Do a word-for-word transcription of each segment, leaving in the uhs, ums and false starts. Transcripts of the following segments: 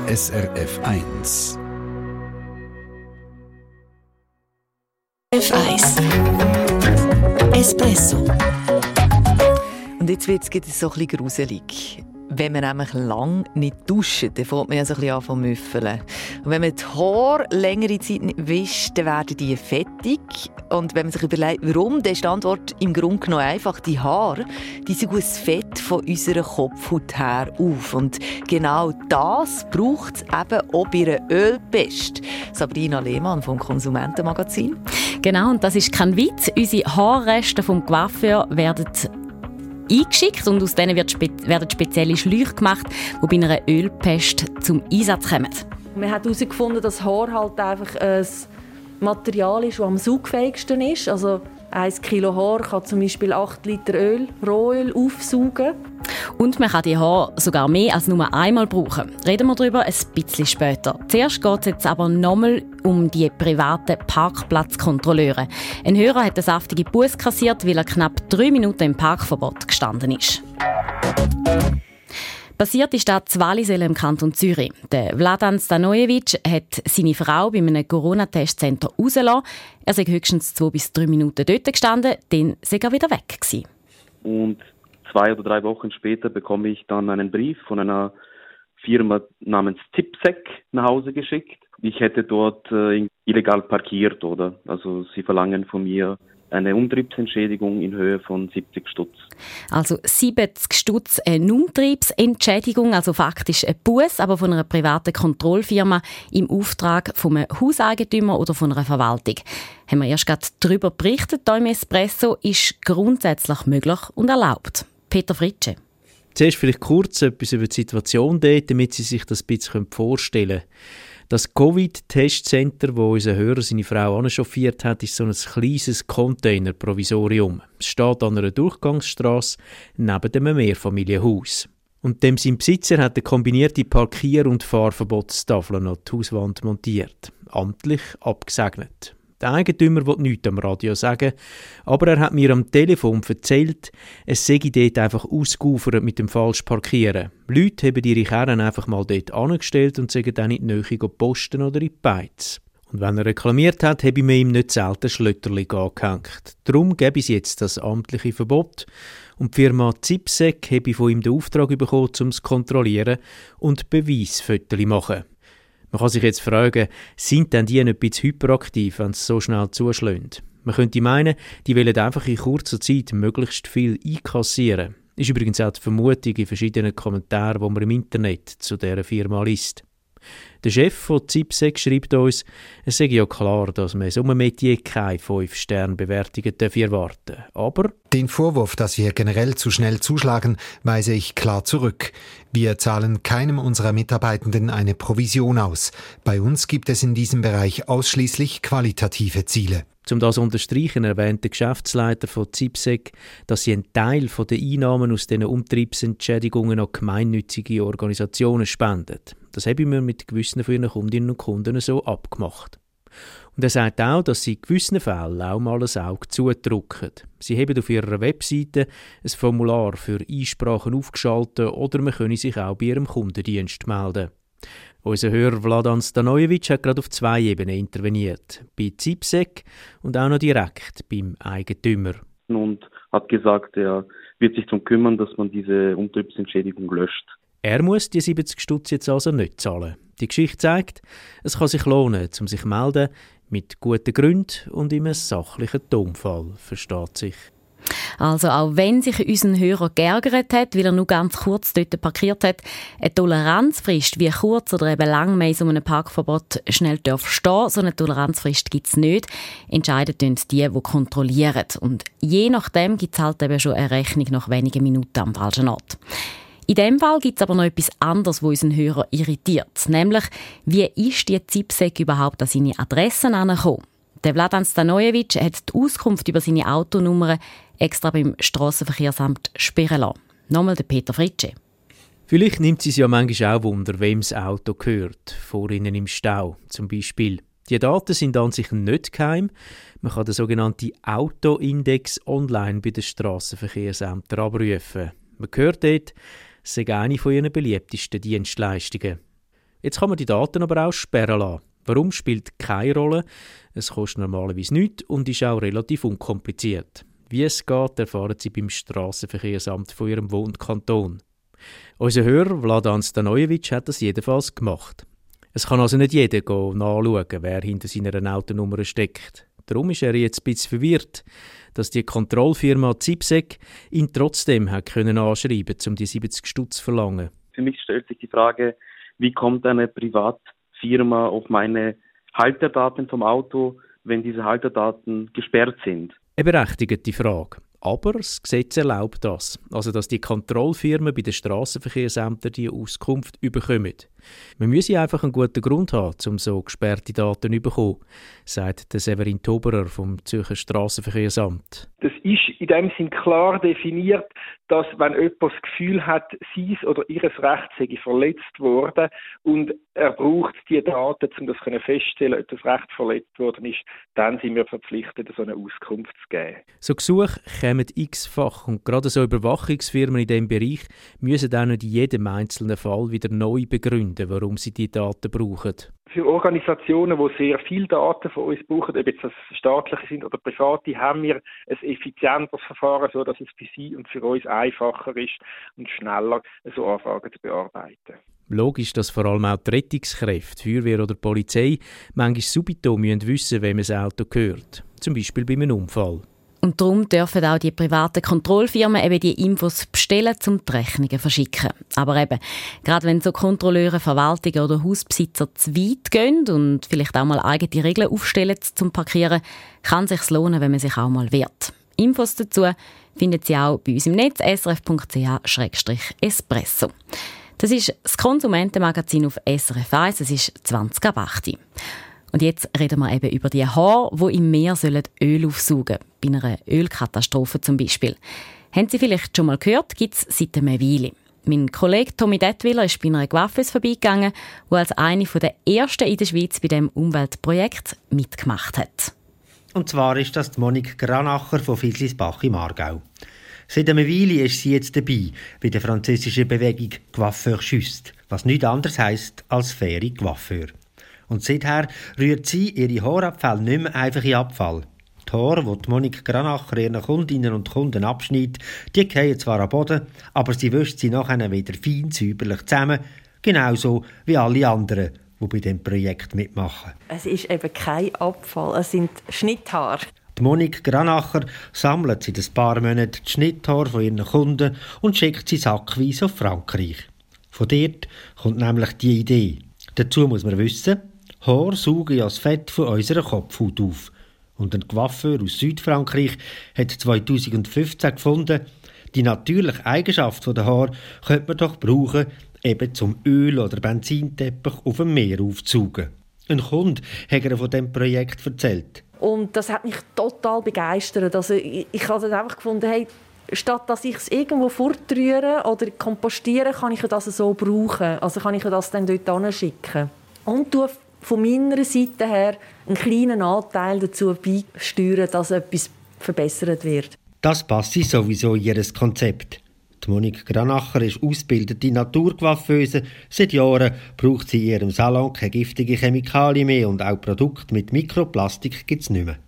S R F eins. F eins Espresso. Und jetzt wird es so ein bisschen gruselig. Wenn man nämlich lang nicht duscht, dann fängt man ja so ein bisschen an zu müffeln. Und wenn man die Haare längere Zeit nicht wischt, dann werden die fettig. Und wenn man sich überlegt, warum, dann ist die Antwort im Grunde genommen einfach: Die Haare, die saugen das Fett von unserer Kopfhaut her auf. Und genau das braucht es eben auch bei einer Ölpest. Sabrina Lehmann vom Konsumentenmagazin. Genau, und das ist kein Witz. Unsere Haarreste vom Coiffeur werden eingeschickt und aus denen wird spe- werden spezielle Schläuche gemacht, die bei einer Ölpest zum Einsatz kommen. Man hat herausgefunden, dass Haar halt einfach ein Material ist, das am saugfähigsten ist. Also ein Kilo Haar kann zum Beispiel acht Liter Öl, Rohöl aufsaugen. Und man kann die Haare sogar mehr als nur einmal brauchen. Reden wir darüber ein bisschen später. Zuerst geht es jetzt aber nochmal um die privaten Parkplatzkontrolleure. Ein Hörer hat eine saftige Busse kassiert, weil er knapp drei Minuten im Parkverbot gestanden ist. Passiert ist das in Wallisellen im Kanton Zürich. Der Vladan Stanojevic hat seine Frau bei einem Corona-Testzentrum rausgelassen. Er sei höchstens zwei bis drei Minuten dort gestanden, dann sei er wieder weg gewesen. Und zwei oder drei Wochen später bekomme ich dann einen Brief von einer Firma namens ZipSec nach Hause geschickt. Ich hätte dort äh, illegal parkiert, oder? Also sie verlangen von mir eine Umtriebsentschädigung in Höhe von siebzig Stutz. Also siebzig Stutz eine Umtriebsentschädigung, also faktisch ein Buss, aber von einer privaten Kontrollfirma im Auftrag von einem Hauseigentümer oder von einer Verwaltung. Haben wir erst gerade darüber berichtet, hier im Espresso, ist grundsätzlich möglich und erlaubt. Peter Fritsche. Zuerst vielleicht kurz etwas über die Situation dort, damit Sie sich das ein bisschen vorstellen können. Das Covid-Testcenter, das unser Hörer seine Frau anchauffiert hat, ist so ein kleines Container-Provisorium. Es steht an einer Durchgangsstrasse neben dem Mehrfamilienhaus. Und dem sein Besitzer hat eine kombinierte Parkier- und Fahrverbotstafel an die Hauswand montiert. Amtlich abgesegnet. Der Eigentümer will nichts am Radio sagen, aber er hat mir am Telefon erzählt, es sei dort einfach ausgeufert mit dem falschen Parkieren. Leute haben ihre Karren einfach mal dort angestellt und sagen dann in die Nähe posten oder in die Beiz. Und wenn er reklamiert hat, habe ich mir ihm nicht selten Schlötterli angehängt. Darum gebe ich jetzt das amtliche Verbot. Und die Firma ZipSec habe ich von ihm den Auftrag bekommen, um es zu kontrollieren und Beweisfotos zu machen. Man kann sich jetzt fragen, sind denn die nicht ein bisschen hyperaktiv, wenn sie so schnell zuschlagen? Man könnte meinen, die wollen einfach in kurzer Zeit möglichst viel einkassieren. Ist übrigens auch die Vermutung in verschiedenen Kommentaren, die man im Internet zu dieser Firma liest. Der Chef von ZipSec schreibt uns, es sei ja klar, dass man so einem Metier keine fünf Sterne Bewertungen erwarten darf. Aber den Vorwurf, dass wir generell zu schnell zuschlagen, weise ich klar zurück. Wir zahlen keinem unserer Mitarbeitenden eine Provision aus. Bei uns gibt es in diesem Bereich ausschließlich qualitative Ziele. Um das zu unterstreichen, erwähnt der Geschäftsleiter von ZipSec, dass sie einen Teil der Einnahmen aus diesen Umtriebsentschädigungen an gemeinnützige Organisationen spenden. Das habe ich mir mit gewissen von ihren Kundinnen und Kunden so abgemacht. Und er sagt auch, dass sie in gewissen Fällen auch mal ein Auge zudrücken. Sie haben auf ihrer Webseite ein Formular für Einsprachen aufgeschaltet oder man könne sich auch bei ihrem Kundendienst melden. Unser Hörer Vladan Stanojevic hat gerade auf zwei Ebenen interveniert. Bei ZipSec und auch noch direkt beim Eigentümer. Und hat gesagt, er wird sich darum kümmern, dass man diese Umtriebsentschädigung löscht. Er muss die siebzig Stutz jetzt also nicht zahlen. Die Geschichte zeigt, es kann sich lohnen, um sich zu melden, mit guten Gründen und in einem sachlichen Tonfall, versteht sich. Also auch wenn sich unser Hörer geärgert hat, weil er nur ganz kurz dort parkiert hat, eine Toleranzfrist, wie kurz oder eben lang man in so einem Parkverbot schnell darf stehen, so eine Toleranzfrist gibt es nicht. Entscheiden tun die, die kontrollieren. Und je nachdem gibt es halt eben schon eine Rechnung nach wenigen Minuten am falschen Ort. In diesem Fall gibt es aber noch etwas anderes, was unseren Hörer irritiert. Nämlich, wie ist die ZipSec überhaupt an seine Adressen angekommen? Der Vladan Stanojevic hat die Auskunft über seine Autonummer extra beim Strassenverkehrsamt sperren lassen. Nochmal der Peter Fritsche. Vielleicht nimmt es ja manchmal auch Wunder, wem das Auto gehört. Vor ihnen im Stau zum Beispiel. Die Daten sind an sich nicht geheim. Man kann den sogenannten Autoindex online bei den Strassenverkehrsämtern abrufen. Man hört dort, es sei eine von ihren beliebtesten Dienstleistungen. Jetzt kann man die Daten aber auch sperren lassen. Warum, spielt keine Rolle. Es kostet normalerweise nichts und ist auch relativ unkompliziert. Wie es geht, erfahren Sie beim Strassenverkehrsamt von Ihrem Wohnkanton. Unser Hörer Vladan Stanojevic hat das jedenfalls gemacht. Es kann also nicht jeder nachschauen, wer hinter seiner Autonummer steckt. Darum ist er jetzt ein bisschen verwirrt, dass die Kontrollfirma Zipsec ihn trotzdem hat können anschreiben, um die siebzig Stutz zu verlangen. Für mich stellt sich die Frage, wie kommt eine Privatfirma auf meine Halterdaten vom Auto, wenn diese Halterdaten gesperrt sind? Eine berechtigte Frage. Aber das Gesetz erlaubt das, also dass die Kontrollfirmen bei den Strassenverkehrsämtern die Auskunft bekommen. Man müsse einfach einen guten Grund haben, um so gesperrte Daten zu bekommen, sagt der Severin Toberer vom Zürcher Strassenverkehrsamt. Das ist in dem Sinn klar definiert, dass wenn jemand das Gefühl hat, sein oder ihr Recht sei verletzt worden und er braucht die Daten, um das festzustellen, ob das Recht verletzt worden ist, dann sind wir verpflichtet, so eine Auskunft zu geben. So Gesuche kommen x-fach und gerade so Überwachungsfirmen in diesem Bereich müssen dann in jedem einzelnen Fall wieder neu begründen, warum sie die Daten brauchen. Für Organisationen, die sehr viele Daten von uns brauchen, ob jetzt das staatliche sind oder private, haben wir ein effizienteres Verfahren, sodass es für sie und für uns einfacher ist und schneller so Anfragen zu bearbeiten. Logisch, dass vor allem auch die Rettungskräfte, Feuerwehr oder Polizei manchmal subito müssen wissen, wem das Auto gehört. Zum Beispiel bei einem Unfall. Und darum dürfen auch die privaten Kontrollfirmen eben die Infos bestellen, um die Rechnungen verschicken. Aber eben, gerade wenn so Kontrolleure, Verwaltungen oder Hausbesitzer zu weit gehen und vielleicht auch mal eigene Regeln aufstellen zum Parkieren, kann es sich lohnen, wenn man sich auch mal wehrt. Infos dazu finden Sie auch bei uns im Netz s r f punkt c h slash espresso. Das ist das Konsumentenmagazin auf S R F eins, es ist zwanzig ab acht. Und jetzt reden wir eben über die Haare, die im Meer Öl aufsaugen sollen. Bei einer Ölkatastrophe zum Beispiel. Haben Sie vielleicht schon mal gehört, gibt es seit einer Weile. Mein Kollege Tommy Detwiller ist bei einer Coiffeuse vorbeigegangen, die als eine der ersten in der Schweiz bei diesem Umweltprojekt mitgemacht hat. Und zwar ist das die Monique Granacher von Vilslisbach im Aargau. Seit einer Weile ist sie jetzt dabei bei der französischen Bewegung Coiffeur Juste, was nichts anderes heisst als faire Coiffeur. Und seither rührt sie ihre Haarabfälle nicht mehr einfach in Abfall. Die Haare, die Monique Granacher ihren Kundinnen und Kunden abschneidet, die fallen zwar am Boden, aber sie wäscht sie nachher wieder fein säuberlich zusammen, genauso wie alle anderen, die bei diesem Projekt mitmachen. Es ist eben kein Abfall, es sind Schnitthaare. Die Monique Granacher sammelt seit ein paar Monaten die Schnitthaare von ihren Kunden und schickt sie sackweise auf Frankreich. Von dort kommt nämlich die Idee. Dazu muss man wissen, Haare saugen ja das Fett von unserer Kopfhaut auf. Und ein Coiffeur aus Südfrankreich hat zweitausendfünfzehn gefunden, die natürliche Eigenschaft der Haare könnte man doch brauchen, eben zum Öl- oder Benzinteppich auf dem Meer aufzusaugen. Ein Kunde hat er von diesem Projekt erzählt. Und das hat mich total begeistert. Also ich, ich habe einfach gefunden, hey, statt dass ich es irgendwo fortrühre oder kompostiere, kann ich das so brauchen. Also kann ich das dann dort hinschicken. Und tue von meiner Seite her einen kleinen Anteil dazu beisteuern, dass etwas verbessert wird. Das passt sowieso in ihr Konzept. Die Monique Granacher ist ausgebildete Naturcoiffeuse. Seit Jahren braucht sie in ihrem Salon keine giftige Chemikalien mehr und auch Produkte mit Mikroplastik gibt es nicht mehr.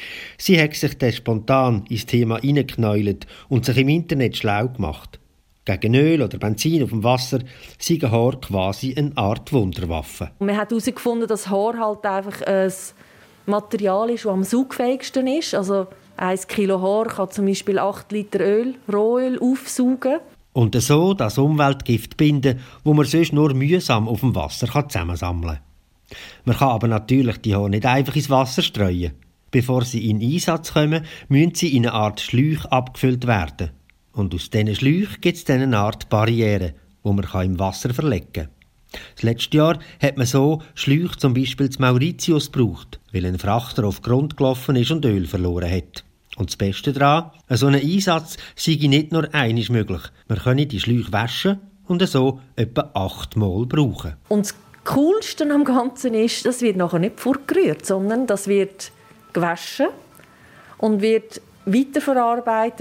Sie hat sich dann spontan ins Thema hineingeknäult und sich im Internet schlau gemacht. Gegen Öl oder Benzin auf dem Wasser sind Haare quasi eine Art Wunderwaffe. Man hat herausgefunden, dass Haar halt einfach ein Material ist, das am saugfähigsten ist. Also ein Kilo Haar kann zum Beispiel acht Liter Öl, Rohöl aufsaugen. Und so das Umweltgift binden, das man sonst nur mühsam auf dem Wasser zusammensammeln kann. Man kann aber natürlich die Haare nicht einfach ins Wasser streuen. Bevor sie in Einsatz kommen, müssen sie in eine Art Schläuche abgefüllt werden. Und aus diesen Schläuchen gibt es dann eine Art Barriere, die man im Wasser verlegen kann. Das letzte Jahr hat man so Schläuche zum Beispiel zu Mauritius gebraucht, weil ein Frachter auf Grund gelaufen ist und Öl verloren hat. Und das Beste daran, so ein Einsatz sei nicht nur einmal möglich. Man könne die Schläuche waschen und so etwa achtmal brauchen. Und das Coolste am Ganzen ist, das wird nachher nicht vorgerührt, sondern das wird gewaschen und wird weiterverarbeitet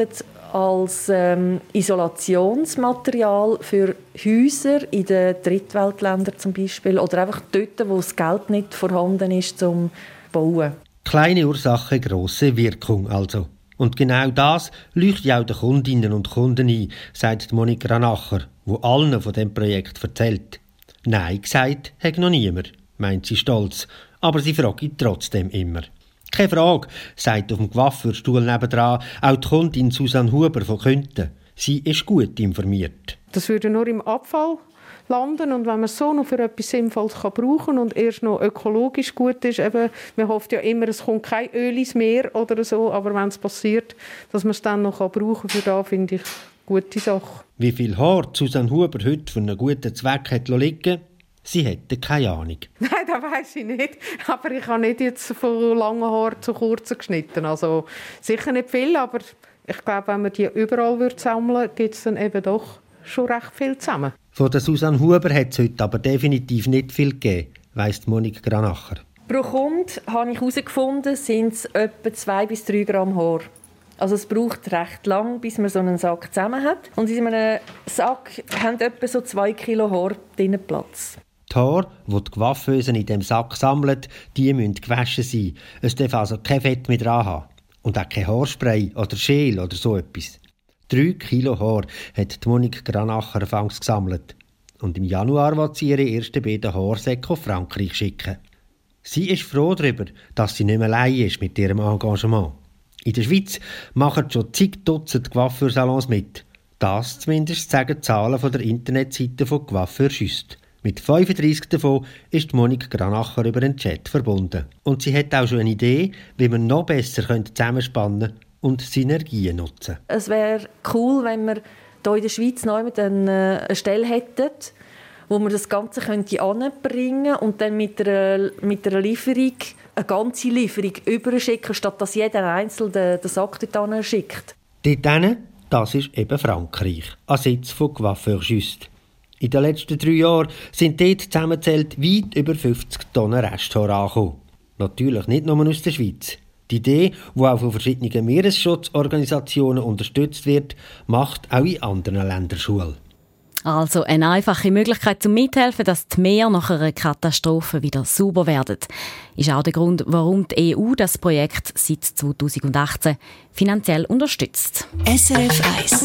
als ähm, Isolationsmaterial für Häuser in den Drittweltländern zum Beispiel oder einfach dort, wo das Geld nicht vorhanden ist zum Bauen. Kleine Ursache, grosse Wirkung also. Und genau das leuchtet auch den Kundinnen und Kunden ein, sagt Monika Granacher, die allen von dem Projekt erzählt. Nein gesagt hat noch niemand, meint sie stolz, aber sie fragt trotzdem immer. Keine Frage, sagt auf dem Coiffeurstuhl nebendran auch die Kundin Susanne Huber von Künten. Sie ist gut informiert. Das würde nur im Abfall landen und wenn man es so noch für etwas Sinnvolles kann brauchen und erst noch ökologisch gut ist, eben, man hofft ja immer, es kommt kein Öl ins Meer oder so, aber wenn es passiert, dass man es dann noch brauchen kann, für da finde ich eine gute Sache. Wie viel Haar Susanne Huber heute für einen guten Zweck hat liegen, sie hätte keine Ahnung. Nein, das weiss ich nicht. Aber ich habe nicht jetzt von langen Haaren zu kurzen geschnitten. Also sicher nicht viel, aber ich glaube, wenn man die überall sammeln würde, gibt es dann eben doch schon recht viel zusammen. Von der Susanne Huber hat es heute aber definitiv nicht viel gegeben, weiss Monika Granacher. Pro Kunde, habe ich herausgefunden, sind es etwa zwei bis drei Gramm Haar. Also es braucht recht lang, bis man so einen Sack zusammen hat. Und in einem Sack haben etwa so zwei Kilo Haar drinnen Platz. Die Haare, die die Coiffeuse in diesem Sack sammelt, die müssen gewaschen sein. Es darf also kein Fett mehr dran haben. Und auch kein Haarspray oder Schäl oder so etwas. Drei Kilo Haar hat die Monika Granacher anfangs gesammelt. Und im Januar will sie ihre ersten beiden Haarsäcke auf Frankreich schicken. Sie ist froh darüber, dass sie nicht mehr allein ist mit ihrem Engagement. In der Schweiz machen schon zig Dutzend Coiffeursalons mit. Das zumindest sagen die Zahlen von der Internetseite von Coiffeur Just. Mit fünfunddreissig davon ist Monika Granacher über den Chat verbunden. Und sie hat auch schon eine Idee, wie man noch besser zusammenspannen könnte und Synergien nutzen. Es wäre cool, wenn wir hier in der Schweiz noch eine Stelle hätten, wo man das Ganze könnte anbringen und dann mit einer, mit einer Lieferung, eine ganze Lieferung überschicken, statt dass jeder Einzelne den, den Sack dort schickt. Dort, das ist eben Frankreich, ein Sitz von Coiffeur Just. In den letzten drei Jahren sind dort zusammengezählt weit über fünfzig Tonnen Resthaar angekommen. Natürlich nicht nur aus der Schweiz. Die Idee, die auch von verschiedenen Meeresschutzorganisationen unterstützt wird, macht auch in anderen Ländern Schule. Also eine einfache Möglichkeit zum Mithelfen, dass die Meere nach einer Katastrophe wieder sauber werden. Ist auch der Grund, warum die E U das Projekt seit zweitausendachtzehn finanziell unterstützt. S R F eins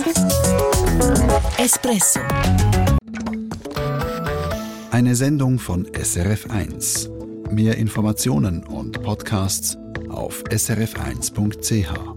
Espresso. Eine Sendung von S R F eins. Mehr Informationen und Podcasts auf s r f eins punkt c h.